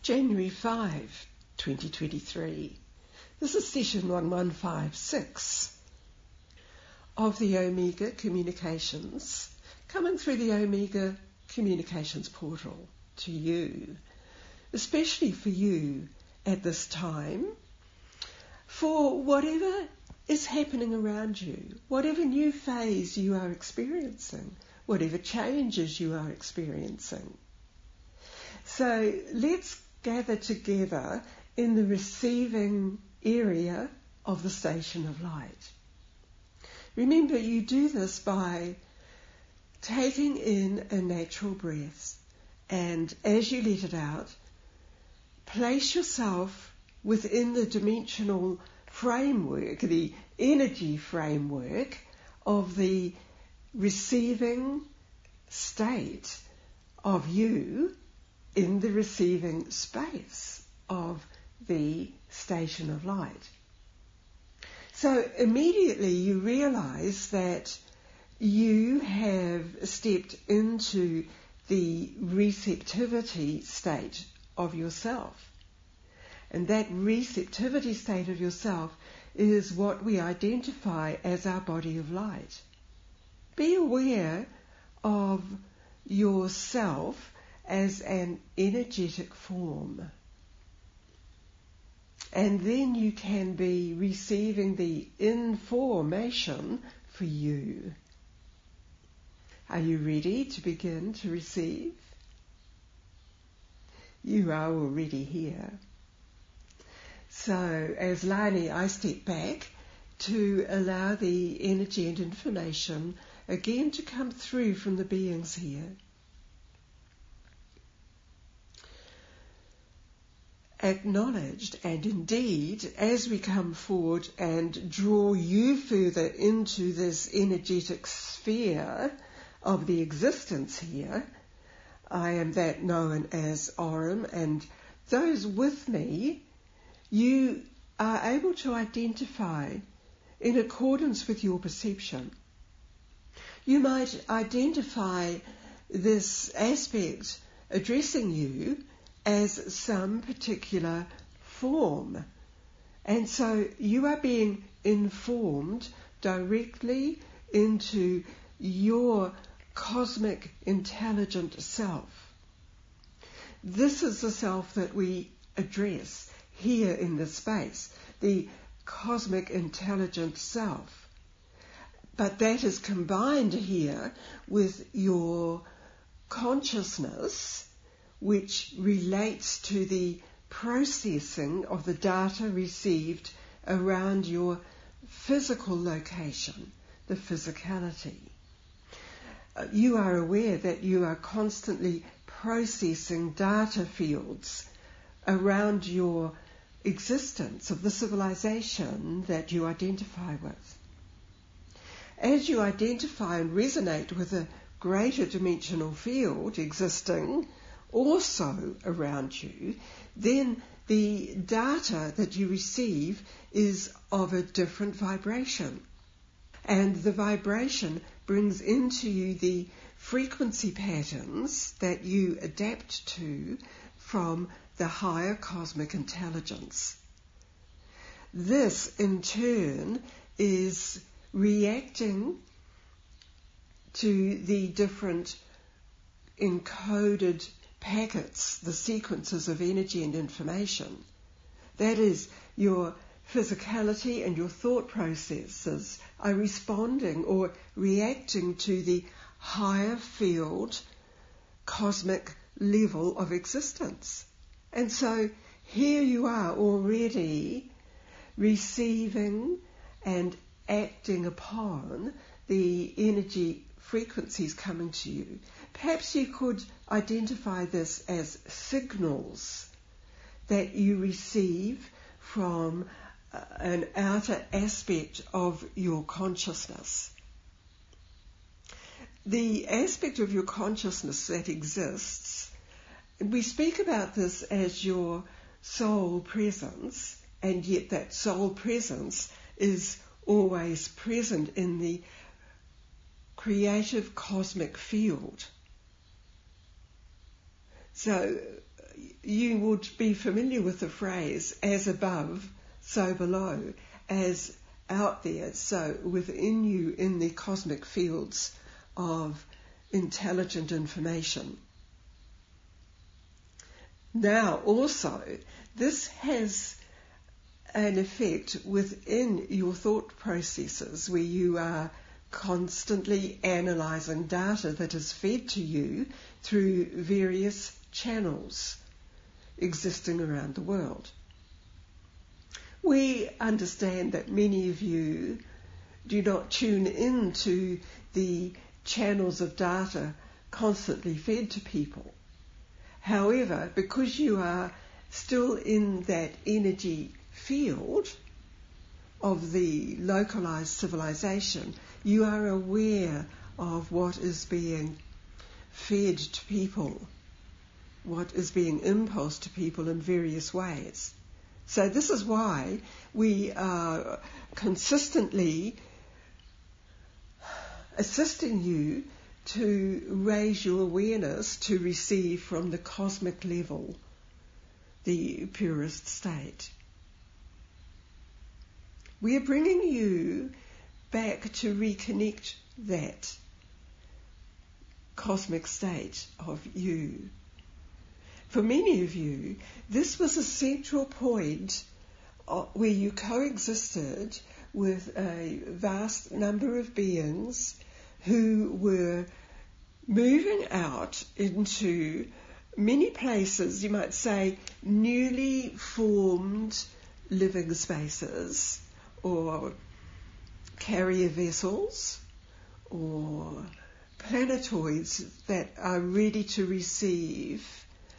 January 5, 2023. This is session 1156 of the Omega Communications, coming through the Omega Communications portal to you, especially for you at this time, for whatever is happening around you, whatever new phase you are experiencing, whatever changes you are experiencing. So let's gather together in the receiving area of the station of light. Remember, you do this by taking in a natural breath, and as you let it out, place yourself within the dimensional framework, the energy framework of the receiving state of you in the receiving space of the station of light. So immediately you realize that you have stepped into the receptivity state of yourself. And that receptivity state of yourself is what we identify as our body of light. Be aware of yourself as an energetic form. And then you can be receiving the information for you. Are you ready to begin to receive? You are already here. So as Lani, I step back to allow the energy and information again to come through from the beings here. Acknowledged, and indeed, as we come forward and draw you further into this energetic sphere of the existence here, I am that known as Aurum, and those with me, you are able to identify in accordance with your perception. You might identify this aspect addressing you as some particular form. And so you are being informed directly into your cosmic intelligent self. This is the self that we address here in this space, the cosmic intelligent self. But that is combined here with your consciousness, which relates to the processing of the data received around your physical location, the physicality. You are aware that you are constantly processing data fields around your existence of the civilization that you identify with. As you identify and resonate with a greater dimensional field existing also around you, then the data that you receive is of a different vibration. And the vibration brings into you the frequency patterns that you adapt to from the higher cosmic intelligence. This, in turn, is reacting to the different encoded packets, the sequences of energy and information. That is, your physicality and your thought processes are responding or reacting to the higher field cosmic level of existence. And so here you are already receiving and acting upon the energy frequencies coming to you. Perhaps you could identify this as signals that you receive from an outer aspect of your consciousness. The aspect of your consciousness that exists, we speak about this as your soul presence, and yet that soul presence is always present in the creative cosmic field. So you would be familiar with the phrase, as above, so below, as out there, so within you in the cosmic fields of intelligent information. Now also, this has an effect within your thought processes where you are constantly analysing data that is fed to you through various channels existing around the world. We understand that many of you do not tune into the channels of data constantly fed to people. However, because you are still in that energy field of the localized civilization, you are aware of what is being fed to people, what is being impulsed to people in various ways. So this is why we are consistently assisting you to raise your awareness to receive from the cosmic level the purest state. We are bringing you back to reconnect that cosmic state of you. For many of you, this was a central point where you coexisted with a vast number of beings who were moving out into many places, you might say newly formed living spaces or carrier vessels or planetoids that are ready to receive,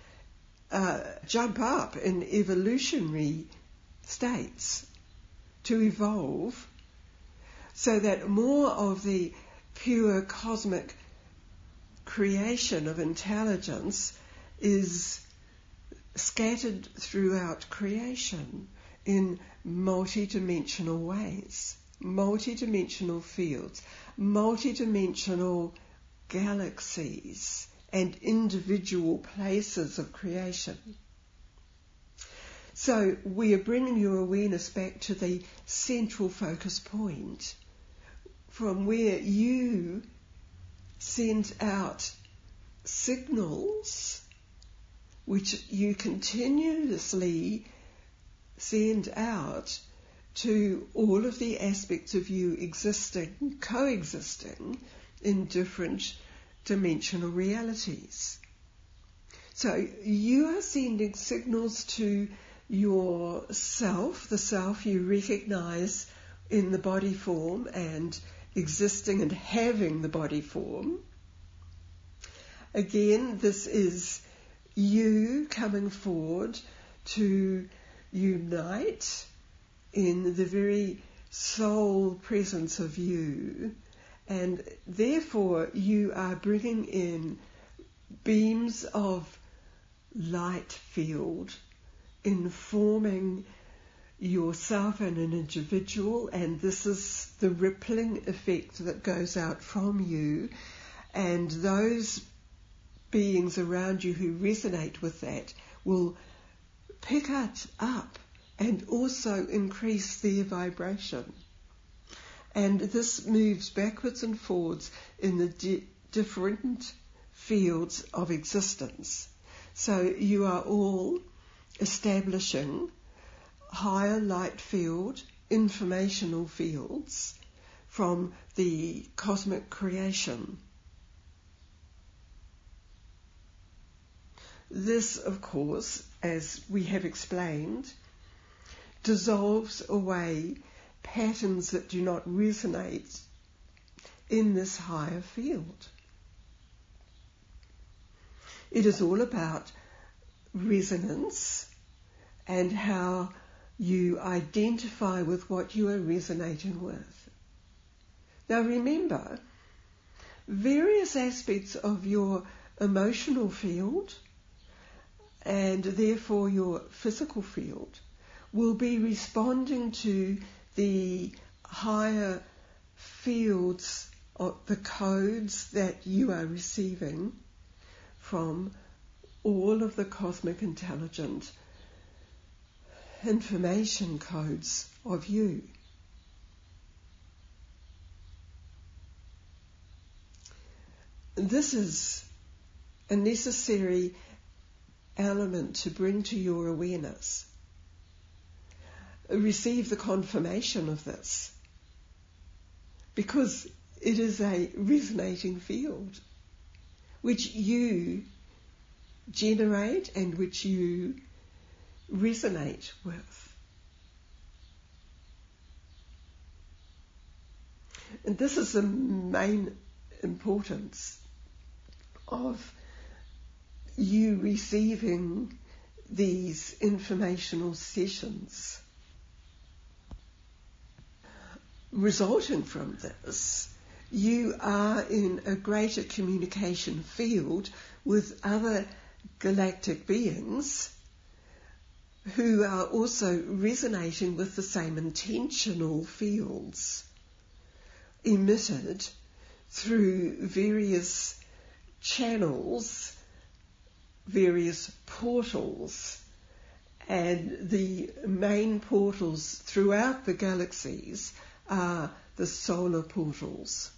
jump up in evolutionary states to evolve so that more of the pure cosmic creation of intelligence is scattered throughout creation in multidimensional ways, multidimensional fields, multidimensional galaxies and individual places of creation. So we are bringing your awareness back to the central focus point from where you send out signals which you continuously send out to all of the aspects of you existing, coexisting in different dimensional realities. So you are sending signals to yourself, the self you recognize in the body form and existing and having the body form. Again, this is you coming forward to unite in the very soul presence of you, and therefore you are bringing in beams of light field informing yourself and an individual, and this is the rippling effect that goes out from you, and those beings around you who resonate with that will pick it up and also increase their vibration. And this moves backwards and forwards in the different fields of existence. So you are all establishing higher light field, informational fields from the cosmic creation. This, of course, as we have explained, dissolves away patterns that do not resonate in this higher field. It is all about resonance and how you identify with what you are resonating with. Now remember, various aspects of your emotional field and therefore your physical field will be responding to the higher fields of the codes that you are receiving from all of the cosmic intelligent information codes of you. This is a necessary element to bring to your awareness. Receive the confirmation of this, because it is a resonating field which you generate and which you resonate with. And this is the main importance of you receiving these informational sessions. Resulting from this, you are in a greater communication field with other galactic beings who are also resonating with the same intentional fields emitted through various channels, various portals, and the main portals throughout the galaxies are the solar portals.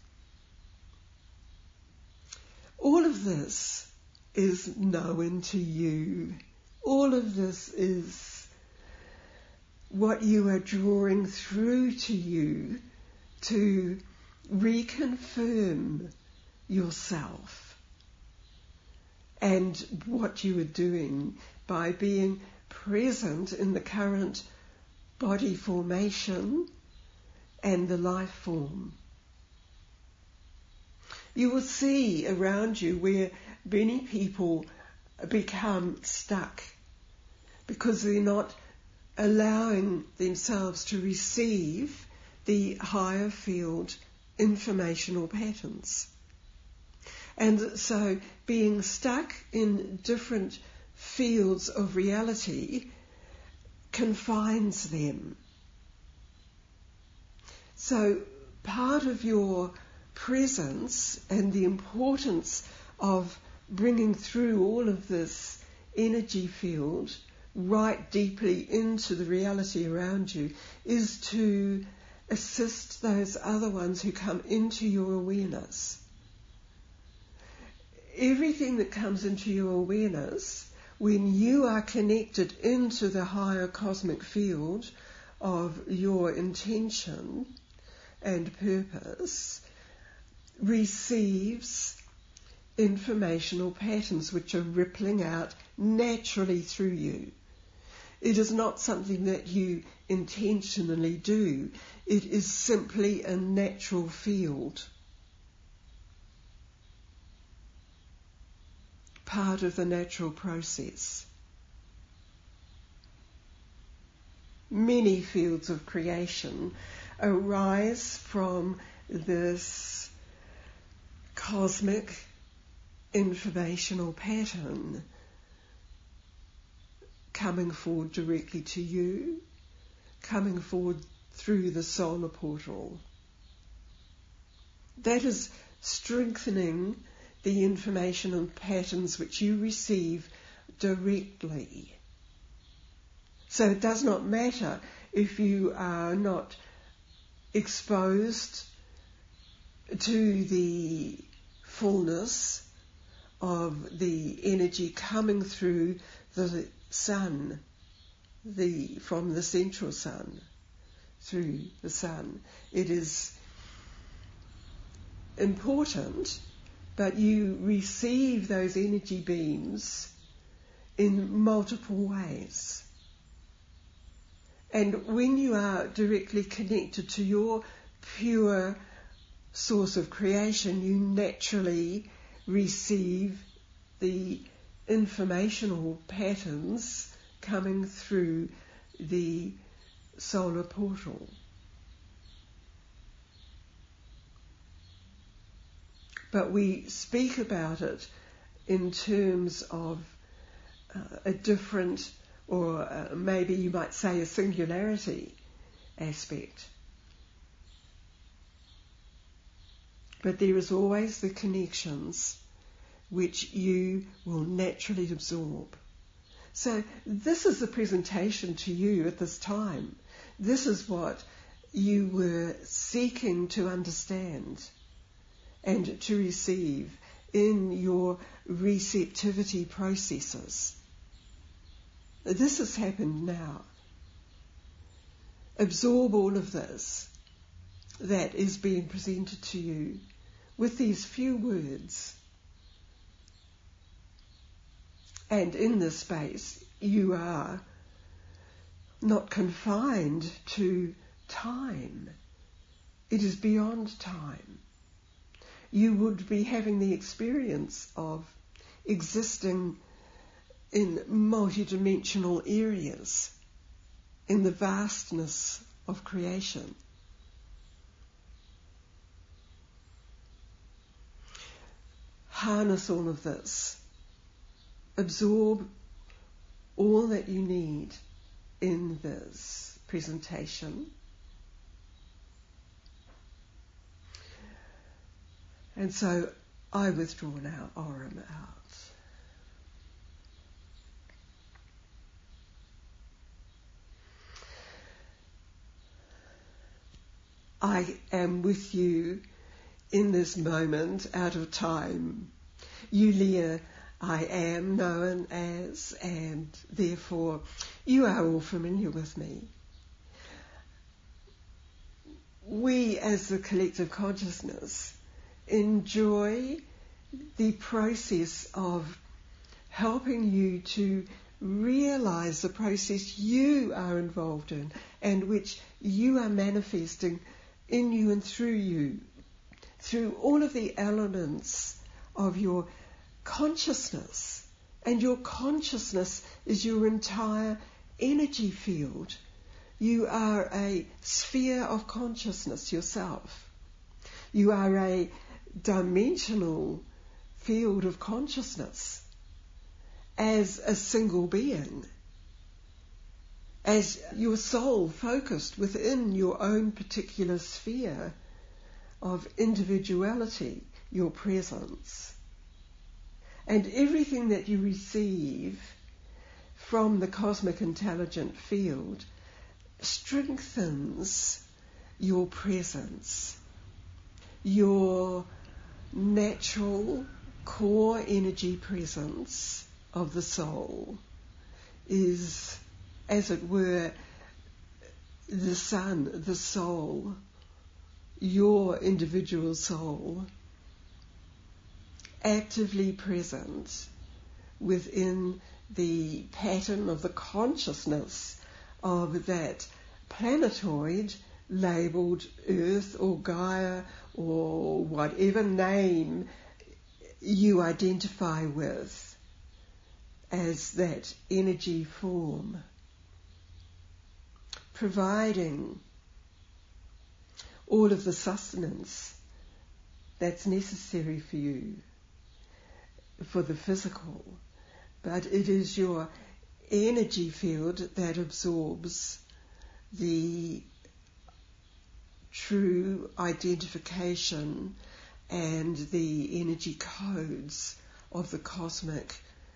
All of this is known to you. All of this is what you are drawing through to you to reconfirm yourself and what you are doing by being present in the current body formation and the life form. You will see around you where many people become stuck because they're not allowing themselves to receive the higher field informational patterns. And so being stuck in different fields of reality confines them. So part of your presence and the importance of bringing through all of this energy field right deeply into the reality around you is to assist those other ones who come into your awareness. Everything that comes into your awareness, when you are connected into the higher cosmic field of your intention and purpose, receives informational patterns which are rippling out naturally through you. It is not something that you intentionally do. It is simply a natural field. Part of the natural process. Many fields of creation arise from this cosmic informational pattern coming forward directly to you, coming forward through the solar portal. That is strengthening the information and patterns which you receive directly. So it does not matter if you are not exposed to the fullness of the energy coming through the sun, from the central sun, through the sun. It is important, but you receive those energy beams in multiple ways. And when you are directly connected to your pure source of creation, you naturally receive the informational patterns coming through the solar portal. But we speak about it in terms of a different, or maybe you might say a singularity aspect. But there is always the connections which you will naturally absorb. So this is the presentation to you at this time. This is what you were seeking to understand and to receive in your receptivity processes. This has happened now. Absorb all of this that is being presented to you with these few words. And in this space, you are not confined to time. It is beyond time. You would be having the experience of existing in multidimensional areas, in the vastness of creation. Harness all of this. Absorb all that you need in this presentation. And so I withdraw now, Aurum out. I am with you in this moment out of time. Yulia, I am known as, and therefore you are all familiar with me. We as the collective consciousness enjoy the process of helping you to realize the process you are involved in and which you are manifesting in you and through you, through all of the elements of your consciousness. And your consciousness is your entire energy field. You are a sphere of consciousness yourself. You are a dimensional field of consciousness as a single being, as your soul focused within your own particular sphere of individuality, your presence. And everything that you receive from the cosmic intelligent field strengthens your presence, your natural core energy presence of the soul is, as it were, the sun, the soul, your individual soul, actively present within the pattern of the consciousness of that planetoid labelled Earth or Gaia or whatever name you identify with as that energy form, providing all of the sustenance that's necessary for you, for the physical. But it is your energy field that absorbs the true identification and the energy codes of the cosmic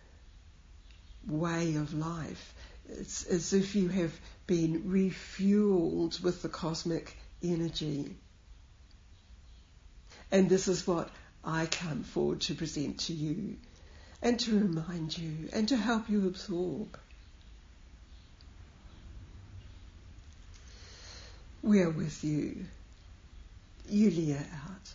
way of life. It's as if you have been refueled with the cosmic energy. And this is what I come forward to present to you and to remind you and to help you absorb. We are with you. Yulia out.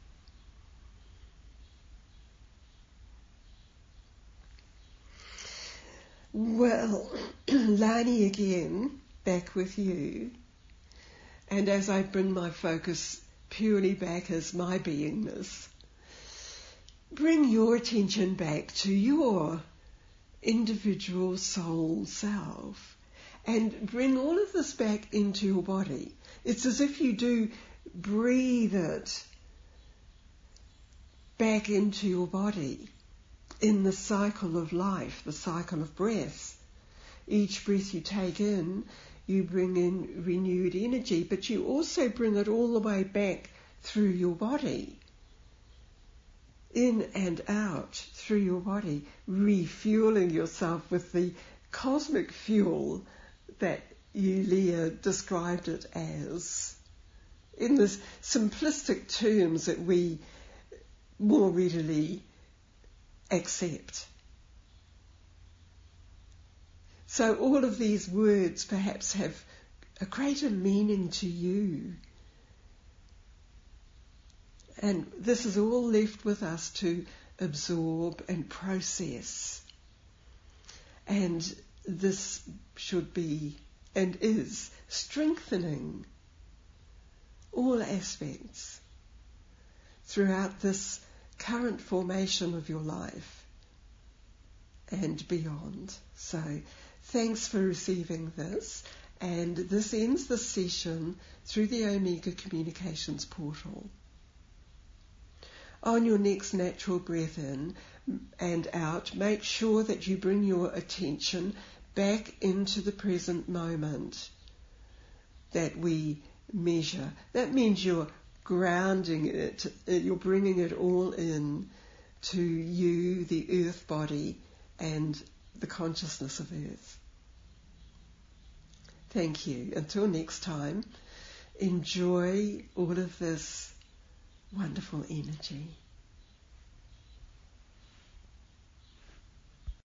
Well, Lani again, back with you. And as I bring my focus purely back as my beingness, bring your attention back to your individual soul self and bring all of this back into your body. It's as if you do breathe it back into your body in the cycle of life, the cycle of breath. Each breath you take in, you bring in renewed energy, but you also bring it all the way back through your body in and out through your body, refueling yourself with the cosmic fuel that Yulia described it as, in the simplistic terms that we more readily accept. So all of these words perhaps have a greater meaning to you. And this is all left with us to absorb and process. And this should be and is strengthening all aspects throughout this current formation of your life and beyond. So thanks for receiving this, and this ends the session through the Omega Communications portal. On your next natural breath in and out, make sure that you bring your attention back into the present moment that we measure. That means you're grounding it, you're bringing it all in to you, the earth body, and the consciousness of earth. Thank you. Until next time, enjoy all of this wonderful energy.